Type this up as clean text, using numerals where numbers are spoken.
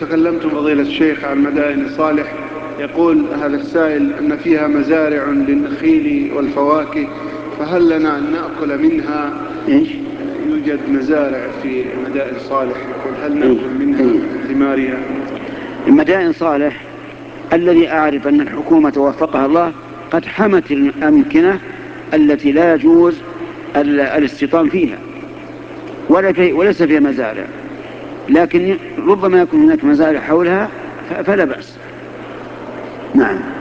تكلمتم فضيلة الشيخ عن مدائن صالح. يقول هذا السائل أن فيها مزارع للنخيل والفواكه، فهل لنا أن نأكل منها؟ إيش؟ يوجد مزارع في مدائن صالح، يقول هل نأكل منها ثمارها؟ مدائن صالح الذي أعرف أن الحكومة وفقها الله قد حمت الأمكنة التي لا يجوز الاستيطان فيها وليس فيها مزارع، لكن ربما يكون هناك مزارع حولها فلا بأس. نعم.